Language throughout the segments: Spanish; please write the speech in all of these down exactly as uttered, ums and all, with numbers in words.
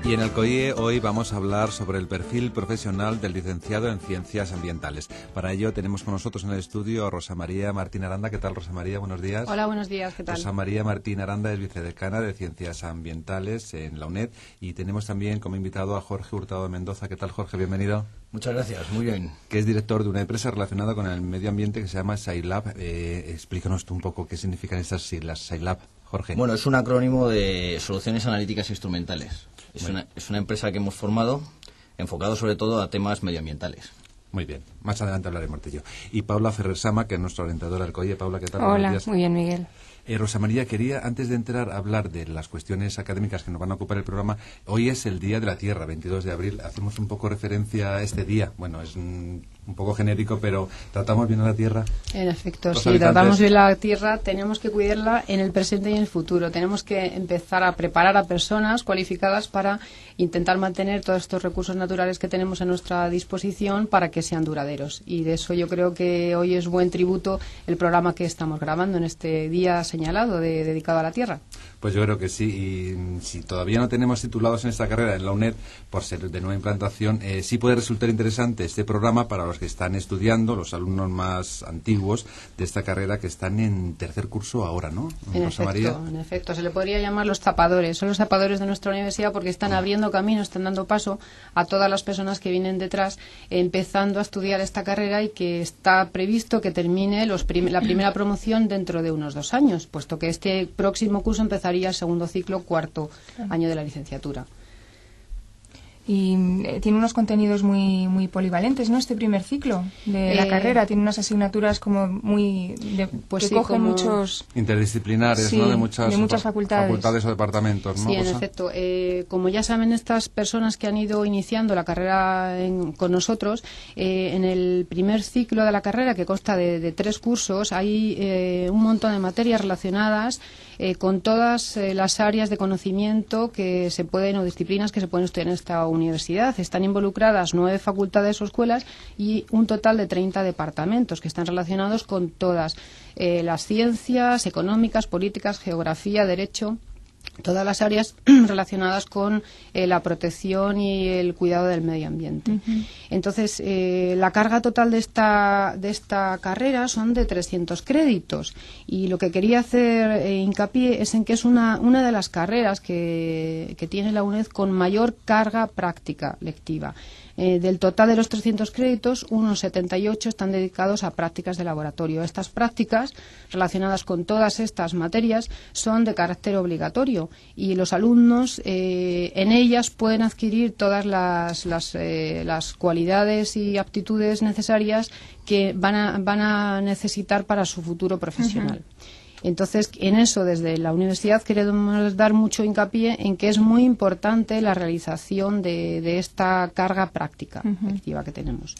Y en el COIE hoy vamos a hablar sobre el perfil profesional del licenciado en Ciencias Ambientales. Para ello tenemos con nosotros en el estudio a Rosa María Martín Aranda. ¿Qué tal, Rosa María? Buenos días. Hola, buenos días. ¿Qué tal? Rosa María Martín Aranda es vicedecana de Ciencias Ambientales en la UNED. Y tenemos también como invitado a Jorge Hurtado de Mendoza. ¿Qué tal, Jorge? Bienvenido. Muchas gracias, muy bien. Que es director de una empresa relacionada con el medio ambiente que se llama SciLab. Eh, explícanos tú un poco qué significan estas siglas, SciLab, Jorge. Bueno, es un acrónimo de Soluciones Analíticas Instrumentales. Es una, es una empresa que hemos formado enfocado sobre todo a temas medioambientales. Muy bien, más adelante hablaremos de ello. Y Paula Ferrer Sama, que es nuestra orientadora del COIE. Paula, ¿qué tal? Hola, muy bien, Miguel. Eh, Rosa María, quería, antes de entrar a hablar de las cuestiones académicas que nos van a ocupar el programa, hoy es el Día de la Tierra, veintidós de abril. Hacemos un poco referencia a este día. Bueno, es un, un poco genérico, pero ¿tratamos bien a la Tierra? En efecto, Los sí, habitantes... tratamos bien la Tierra. Tenemos que cuidarla en el presente y en el futuro. Tenemos que empezar a preparar a personas cualificadas para intentar mantener todos estos recursos naturales que tenemos a nuestra disposición para que sean duraderos. Y de eso yo creo que hoy es buen tributo el programa que estamos grabando en este día señalado de, dedicado a la Tierra. Pues yo creo que sí. Y si todavía no tenemos titulados en esta carrera en la UNED, por ser de nueva implantación, eh, sí puede resultar interesante este programa para los que están estudiando, los alumnos más antiguos de esta carrera que están en tercer curso ahora, ¿no? En Rosa efecto, María. en efecto, se le podría llamar los tapadores. Son los tapadores de nuestra universidad porque están abriendo camino, están dando paso a todas las personas que vienen detrás empezando a estudiar esta carrera y que está previsto que termine los prim la primera promoción dentro de unos dos años, puesto que este próximo curso empezaría el segundo ciclo, cuarto año de la licenciatura. Y eh, tiene unos contenidos muy muy polivalentes, ¿no? Este primer ciclo de eh, la carrera tiene unas asignaturas como muy de, pues que sí, cogen como... muchos interdisciplinares, sí, ¿no? De muchas, de muchas facultades. facultades o departamentos, ¿no? Sí, en Rosa? efecto. Eh, como ya saben estas personas que han ido iniciando la carrera en, con nosotros, eh, en el primer ciclo de la carrera, que consta de, de tres cursos, hay eh, un montón de materias relacionadas eh, con todas eh, las áreas de conocimiento que se pueden o disciplinas que se pueden estudiar en esta universidad. Están involucradas nueve facultades o escuelas y un total de treinta departamentos que están relacionados con todas eh, las ciencias económicas, políticas, geografía, derecho, todas las áreas relacionadas con eh, la protección y el cuidado del medio ambiente. Uh-huh. Entonces, eh, la carga total de esta, de esta carrera son de trescientos créditos y lo que quería hacer eh, hincapié es en que es una, una de las carreras que, que tiene la UNED con mayor carga práctica lectiva. Eh, del total de los trescientos créditos, unos setenta y ocho están dedicados a prácticas de laboratorio. Estas prácticas, relacionadas con todas estas materias, son de carácter obligatorio y los alumnos eh, en ellas pueden adquirir todas las, las, eh, las cualidades y aptitudes necesarias que van a, van a necesitar para su futuro profesional. Uh-huh. Entonces, en eso, desde la universidad, queremos dar mucho hincapié en que es muy importante la realización de, de esta carga práctica uh-huh. activa que tenemos.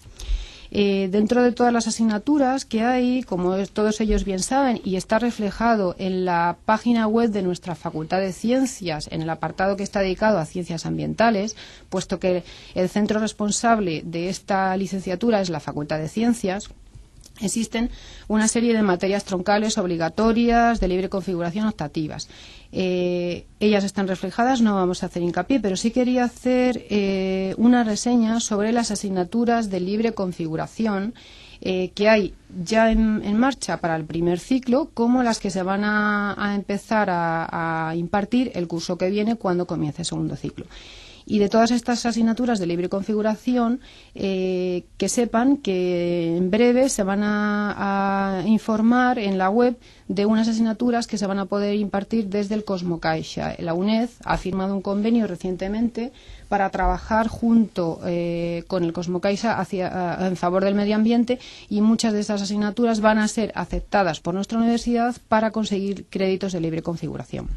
Eh, dentro de todas las asignaturas que hay, como es, todos ellos bien saben, y está reflejado en la página web de nuestra Facultad de Ciencias, en el apartado que está dedicado a ciencias ambientales, puesto que el centro responsable de esta licenciatura es la Facultad de Ciencias, existen una serie de materias troncales obligatorias de libre configuración optativas. Eh, ellas están reflejadas, no vamos a hacer hincapié, pero sí quería hacer eh, una reseña sobre las asignaturas de libre configuración eh, que hay ya en, en marcha para el primer ciclo, como las que se van a, a empezar a, a impartir el curso que viene cuando comience el segundo ciclo. Y de todas estas asignaturas de libre configuración, eh, que sepan que en breve se van a, a informar en la web de unas asignaturas que se van a poder impartir desde el Cosmocaixa. La UNED ha firmado un convenio recientemente para trabajar junto eh, con el Cosmocaixa hacia, a, en favor del medio ambiente, y muchas de estas asignaturas van a ser aceptadas por nuestra universidad para conseguir créditos de libre configuración.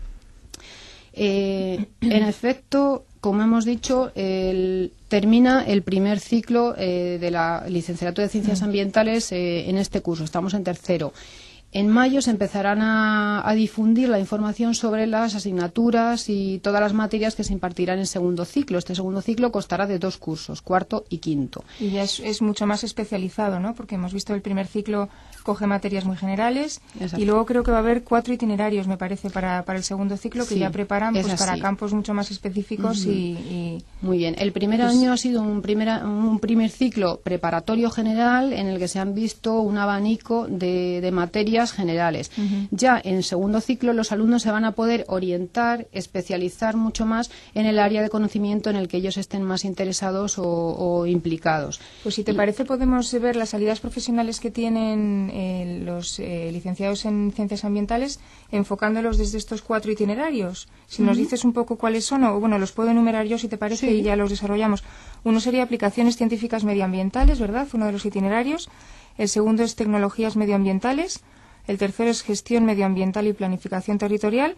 Eh, en efecto, como hemos dicho, el, termina el primer ciclo eh, de la licenciatura de Ciencias Ambientales eh, en este curso. Estamos en tercero. En mayo se empezarán a, a difundir la información sobre las asignaturas y todas las materias que se impartirán en segundo ciclo. Este segundo ciclo constará de dos cursos, cuarto y quinto. Y ya es, es mucho más especializado, ¿no? Porque hemos visto el primer ciclo coge materias muy generales. Exacto. Y luego creo que va a haber cuatro itinerarios, me parece, para, para el segundo ciclo que sí, ya preparan pues, para campos mucho más específicos. Uh-huh. y, y... Muy bien. El primer pues... año ha sido un primer, un primer ciclo preparatorio general en el que se han visto un abanico de, de materias generales. Uh-huh. Ya en segundo ciclo los alumnos se van a poder orientar, especializar mucho más en el área de conocimiento en el que ellos estén más interesados o, o implicados. Pues si te y... parece podemos ver las salidas profesionales que tienen eh, los eh, licenciados en ciencias ambientales enfocándolos desde estos cuatro itinerarios. Si uh-huh. nos dices un poco cuáles son, o bueno, los puedo enumerar yo si te parece sí. y ya los desarrollamos. Uno sería aplicaciones científicas medioambientales, ¿verdad? Uno de los itinerarios. El segundo es tecnologías medioambientales. El tercero es gestión medioambiental y planificación territorial.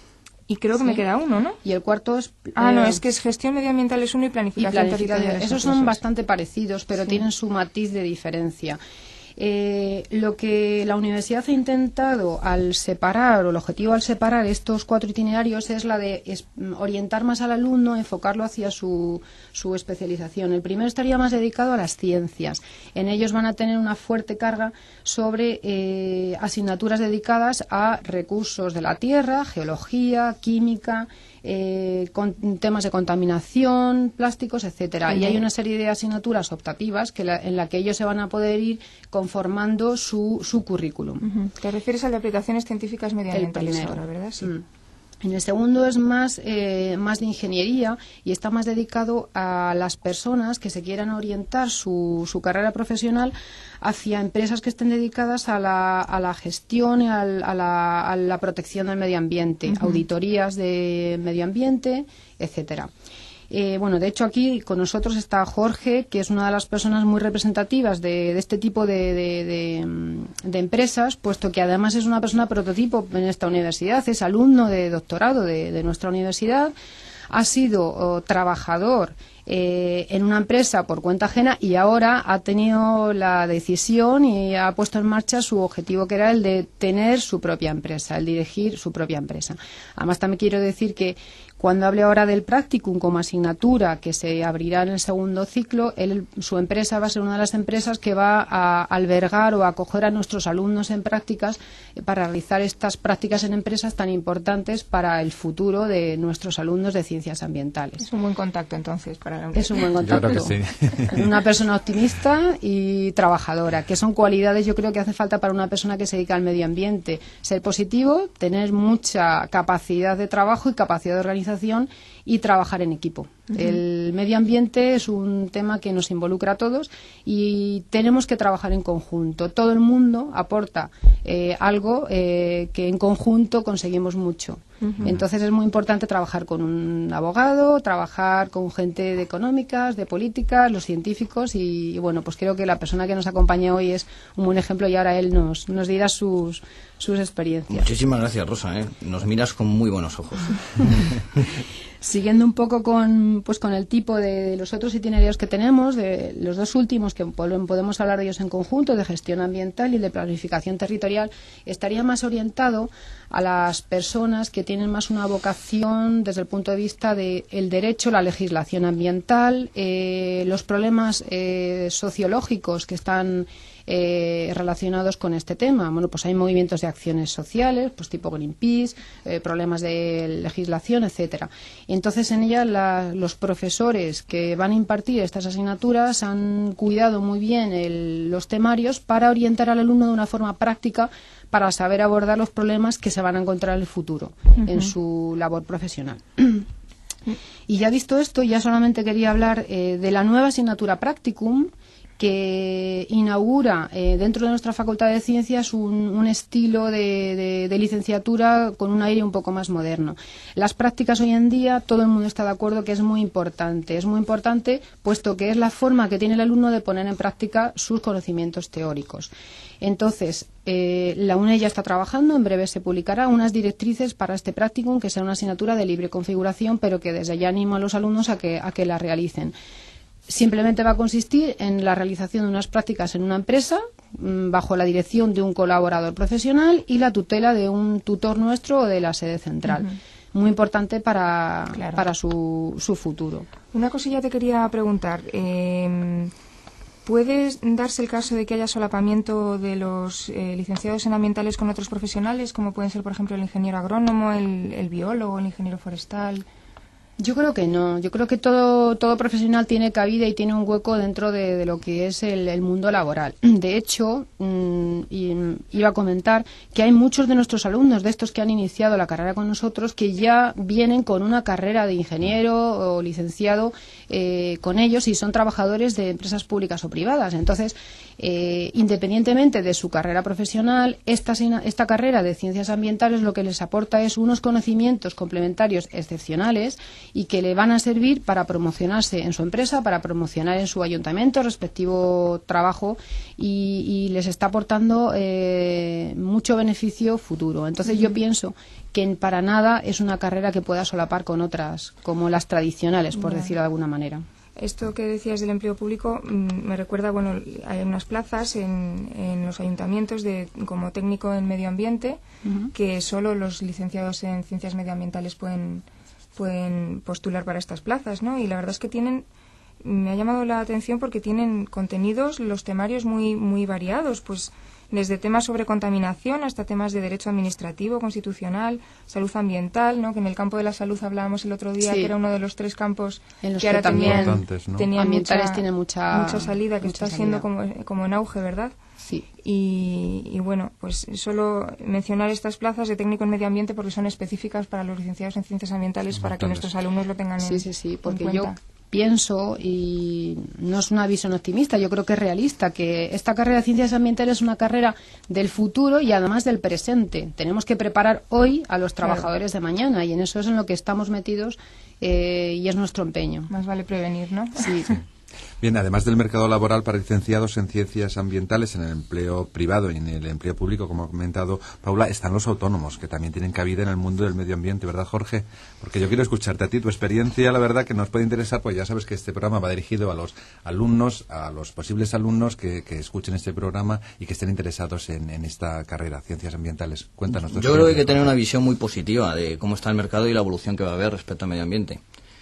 Y creo que sí. me queda uno, ¿no? Y el cuarto es... Ah, eh, no, es que es gestión medioambiental es uno y planificación, y planificación territorial. Esos son bastante parecidos, pero sí. tienen su matiz de diferencia. Eh, lo que la universidad ha intentado al separar, o el objetivo al separar estos cuatro itinerarios es la de es, orientar más al alumno, enfocarlo hacia su, su especialización. El primero estaría más dedicado a las ciencias. En ellos van a tener una fuerte carga sobre eh, asignaturas dedicadas a recursos de la tierra, geología, química, Eh, con temas de contaminación, plásticos, etcétera. Uh-huh. Y hay una serie de asignaturas optativas que la, en la que ellos se van a poder ir conformando su, su currículum. Uh-huh. Te refieres al de aplicaciones científicas medioambientales ahora, ¿verdad? Sí. Mm. En el segundo es más, eh, más de ingeniería y está más dedicado a las personas que se quieran orientar su, su carrera profesional hacia empresas que estén dedicadas a la, a la gestión y al, a, la, a la protección del medio ambiente, uh-huh. auditorías de medio ambiente, etcétera. Eh, bueno, de hecho aquí con nosotros está Jorge, que es una de las personas muy representativas de, de este tipo de, de, de, de empresas, puesto que además es una persona prototipo en esta universidad, es alumno de doctorado de, de nuestra universidad, ha sido oh, trabajador eh, en una empresa por cuenta ajena y ahora ha tenido la decisión y ha puesto en marcha su objetivo, que era el de tener su propia empresa, el dirigir su propia empresa. Además también quiero decir que cuando hable ahora del practicum como asignatura que se abrirá en el segundo ciclo, él, su empresa va a ser una de las empresas que va a albergar o a acoger a nuestros alumnos en prácticas eh, para realizar estas prácticas en empresas tan importantes para el futuro de nuestros alumnos de ciencias ambientales. Es un buen contacto entonces para la Es un buen contacto. Yo creo que sí. Una persona optimista y trabajadora, que son cualidades yo creo que hace falta para una persona que se dedica al medio ambiente. Ser positivo, tener mucha capacidad de trabajo y capacidad de organización y trabajar en equipo. Uh-huh. El medio ambiente es un tema que nos involucra a todos y tenemos que trabajar en conjunto. Todo el mundo aporta eh, algo eh, que en conjunto conseguimos mucho. Uh-huh. Entonces es muy importante trabajar con un abogado, trabajar con gente de económicas, de políticas, los científicos y, y bueno, pues creo que la persona que nos acompaña hoy es un buen ejemplo y ahora él nos, nos dirá sus, sus experiencias. Muchísimas gracias, Rosa, ¿eh? Nos miras con muy buenos ojos. Siguiendo un poco con, pues, con el tipo de, de los otros itinerarios que tenemos, de los dos últimos, que podemos hablar de ellos en conjunto, de gestión ambiental y de planificación territorial, estaría más orientado a las personas que tienen más una vocación desde el punto de vista del derecho, la legislación ambiental, eh, los problemas eh, sociológicos que están Eh, relacionados con este tema. Bueno, pues hay movimientos de acciones sociales, pues tipo Greenpeace, eh, problemas de legislación, etcétera. Y entonces en ella la, los profesores que van a impartir estas asignaturas han cuidado muy bien el, los temarios para orientar al alumno de una forma práctica para saber abordar los problemas que se van a encontrar en el futuro uh-huh. en su labor profesional. Y ya visto esto, ya solamente quería hablar eh, de la nueva asignatura Practicum, que inaugura eh, dentro de nuestra Facultad de Ciencias un, un estilo de, de, de licenciatura con un aire un poco más moderno. Las prácticas hoy en día, todo el mundo está de acuerdo que es muy importante. Es muy importante puesto que es la forma que tiene el alumno de poner en práctica sus conocimientos teóricos. Entonces, eh, la UNED ya está trabajando, en breve se publicará unas directrices para este practicum, que será una asignatura de libre configuración, pero que desde ya animo a los alumnos a que, a que la realicen. Simplemente va a consistir en la realización de unas prácticas en una empresa bajo la dirección de un colaborador profesional y la tutela de un tutor nuestro o de la sede central. Uh-huh. Muy importante para, claro. para su, su futuro. Una cosilla te quería preguntar. Eh, ¿Puede darse el caso de que haya solapamiento de los eh, licenciados en ambientales con otros profesionales, como pueden ser, por ejemplo, el ingeniero agrónomo, el, el biólogo, el ingeniero forestal? Yo creo que no. Yo creo que todo todo profesional tiene cabida y tiene un hueco dentro de, de lo que es el, el mundo laboral. De hecho, mmm, y, iba a comentar que hay muchos de nuestros alumnos, de estos que han iniciado la carrera con nosotros, que ya vienen con una carrera de ingeniero o licenciado eh, con ellos y son trabajadores de empresas públicas o privadas. Entonces, eh, independientemente de su carrera profesional, esta, esta carrera de ciencias ambientales lo que les aporta es unos conocimientos complementarios excepcionales y que le van a servir para promocionarse en su empresa, para promocionar en su ayuntamiento, respectivo trabajo, y, y les está aportando eh, mucho beneficio futuro. Entonces uh-huh. yo pienso que para nada es una carrera que pueda solapar con otras, como las tradicionales, por uh-huh. decirlo de alguna manera. Esto que decías del empleo público mmm, me recuerda, bueno, hay unas plazas en, en los ayuntamientos de como técnico en medio ambiente uh-huh. que solo los licenciados en ciencias medioambientales pueden pueden postular para estas plazas, ¿no? Y la verdad es que tienen, me ha llamado la atención porque tienen contenidos, los temarios muy muy variados, pues desde temas sobre contaminación hasta temas de derecho administrativo, constitucional, salud ambiental, ¿no? Que en el campo de la salud hablábamos el otro día, sí. que era uno de los tres campos en los que, que ahora también tenían, ¿no? tenían ambientales mucha, tiene mucha, mucha salida, que mucha está salida. siendo como, como en auge, ¿verdad? Sí. Y, y bueno, pues solo mencionar estas plazas de técnico en medio ambiente porque son específicas para los licenciados en ciencias ambientales, para que nuestros alumnos lo tengan en, sí, sí, sí, porque en cuenta. Yo pienso, y no es una visión optimista, yo creo que es realista, que esta carrera de ciencias ambientales es una carrera del futuro y además del presente. Tenemos que preparar hoy a los trabajadores claro. de mañana, y en eso es en lo que estamos metidos eh, y es nuestro empeño. Más vale prevenir, ¿no? Sí. Bien, además del mercado laboral para licenciados en ciencias ambientales, en el empleo privado y en el empleo público, como ha comentado Paula, están los autónomos, que también tienen cabida en el mundo del medio ambiente, ¿verdad, Jorge? Porque yo quiero escucharte a ti, tu experiencia, la verdad, que nos puede interesar, pues ya sabes que este programa va dirigido a los alumnos, a los posibles alumnos que, que escuchen este programa y que estén interesados en, en esta carrera, ciencias ambientales. Cuéntanos tu Yo creo que hay que tener una visión muy positiva de cómo está el mercado y la evolución que va a haber respecto al medio ambiente.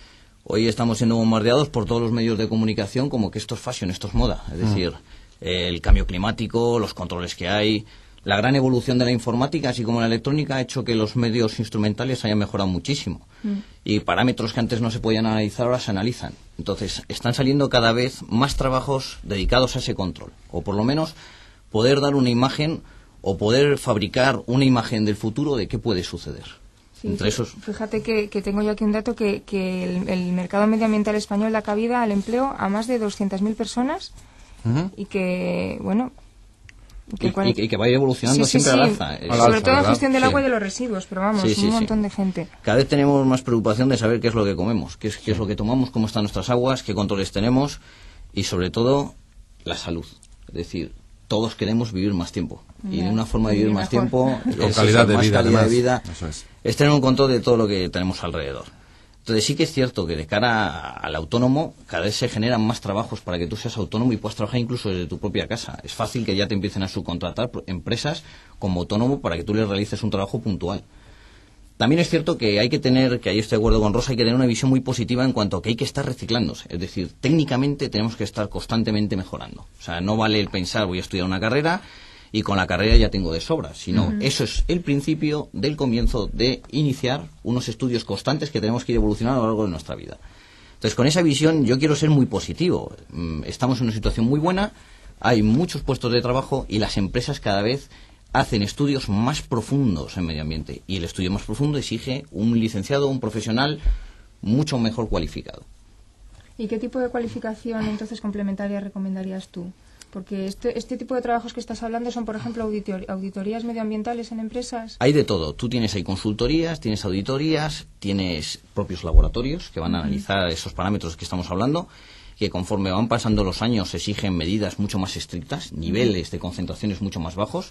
Hoy estamos siendo bombardeados por todos los medios de comunicación como que esto es fashion, esto es moda. Es decir, mm. eh, el cambio climático, los controles que hay, la gran evolución de la informática, así como la electrónica, ha hecho que los medios instrumentales hayan mejorado muchísimo. Mm. Y parámetros que antes no se podían analizar ahora se analizan. Entonces, están saliendo cada vez más trabajos dedicados a ese control. O por lo menos poder dar una imagen o poder fabricar una imagen del futuro de qué puede suceder. Sí, Entre esos... Fíjate que, que tengo yo aquí un dato que, que el, el mercado medioambiental español da cabida al empleo a más de doscientas mil personas uh-huh. y que, bueno... Que y, cual... y, y que vaya evolucionando sí, sí, siempre sí. al alza. Es... Sobre todo en gestión del sí. agua y de los residuos, pero vamos, sí, sí, un montón sí. de gente. Cada vez tenemos más preocupación de saber qué es lo que comemos, qué es, qué es lo que tomamos, cómo están nuestras aguas, qué controles tenemos y sobre todo la salud. Es decir, todos queremos vivir más tiempo. Y de una forma de vivir más tiempo, con calidad de vida, calidad de vida Eso es. es tener un control de todo lo que tenemos alrededor. Entonces sí que es cierto que de cara al autónomo cada vez se generan más trabajos para que tú seas autónomo y puedas trabajar incluso desde tu propia casa. Es fácil que ya te empiecen a subcontratar empresas como autónomo para que tú les realices un trabajo puntual. También es cierto que hay que tener, que ahí estoy de acuerdo con Rosa, hay que tener una visión muy positiva en cuanto a que hay que estar reciclándose. Es decir, técnicamente tenemos que estar constantemente mejorando. O sea, no vale el pensar voy a estudiar una carrera y con la carrera ya tengo de sobra, sino uh-huh. eso es el principio del comienzo de iniciar unos estudios constantes que tenemos que ir evolucionando a lo largo de nuestra vida. Entonces, con esa visión yo quiero ser muy positivo. Estamos en una situación muy buena, hay muchos puestos de trabajo y las empresas cada vez hacen estudios más profundos en medio ambiente y el estudio más profundo exige un licenciado, un profesional mucho mejor cualificado. ¿Y qué tipo de cualificación entonces complementaria recomendarías tú? Porque este, este tipo de trabajos que estás hablando son, por ejemplo, auditor, auditorías medioambientales en empresas. Hay de todo. Tú tienes ahí consultorías, tienes auditorías, tienes propios laboratorios que van a analizar esos parámetros que estamos hablando, que conforme van pasando los años exigen medidas mucho más estrictas, niveles de concentraciones mucho más bajos.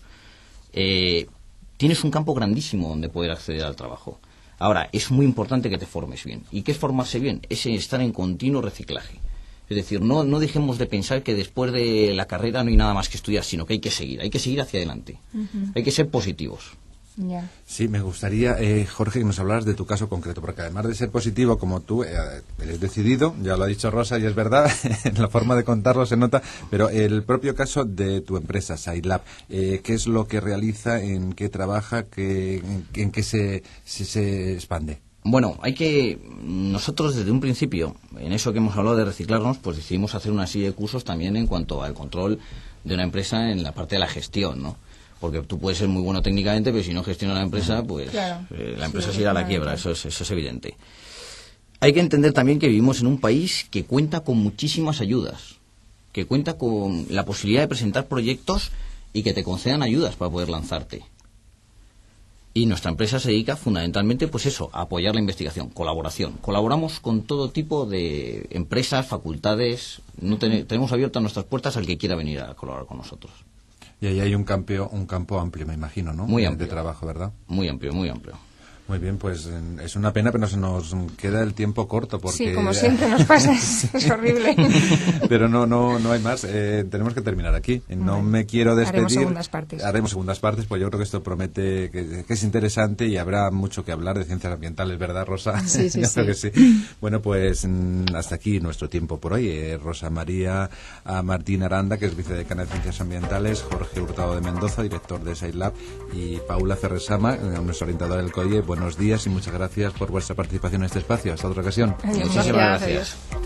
Eh, tienes un campo grandísimo donde poder acceder al trabajo. Ahora, es muy importante que te formes bien. ¿Y qué es formarse bien? Es estar en continuo reciclaje. Es decir, no, no dejemos de pensar que después de la carrera no hay nada más que estudiar, sino que hay que seguir, hay que seguir hacia adelante. Uh-huh. Hay que ser positivos. Yeah. Sí, me gustaría, eh, Jorge, que nos hablaras de tu caso concreto, porque además de ser positivo como tú, eh, eres decidido, ya lo ha dicho Rosa y es verdad, en la forma de contarlo se nota, pero el propio caso de tu empresa, SciLab, eh, ¿qué es lo que realiza, en qué trabaja, qué, en, en qué se, se, se expande? Bueno, hay que, nosotros desde un principio, en eso que hemos hablado de reciclarnos, pues decidimos hacer una serie de cursos también en cuanto al control de una empresa en la parte de la gestión, ¿no? Porque tú puedes ser muy bueno técnicamente, pero si no gestionas la empresa, pues claro. eh, la empresa sí, se irá a la quiebra, eso es, eso es evidente. Hay que entender también que vivimos en un país que cuenta con muchísimas ayudas, que cuenta con la posibilidad de presentar proyectos y que te concedan ayudas para poder lanzarte. Y nuestra empresa se dedica fundamentalmente, pues eso, a apoyar la investigación, colaboración. Colaboramos con todo tipo de empresas, facultades. No ten, tenemos abiertas nuestras puertas al que quiera venir a colaborar con nosotros. Y ahí hay un campo, un campo amplio, me imagino, ¿no? Muy amplio. De trabajo, ¿verdad? Muy amplio, muy amplio. Muy bien, pues es una pena, pero se nos queda el tiempo corto porque... Sí, como siempre nos pasa, es, es horrible. Pero no no no hay más, eh, tenemos que terminar aquí. No bueno, me quiero despedir. Haremos segundas partes. Haremos segundas partes, pues yo creo que esto promete que, que es interesante y habrá mucho que hablar de ciencias ambientales, ¿verdad, Rosa? Sí, sí, yo sí. creo que sí. Bueno, pues hasta aquí nuestro tiempo por hoy. Eh, Rosa María a Martín Aranda, que es vicedecana de Ciencias Ambientales, Jorge Hurtado de Mendoza, director de SciLab, y Paula Ferresama, nuestro orientador del COIE. Buenos días y muchas gracias por vuestra participación en este espacio. Hasta otra ocasión. Muchísimas gracias.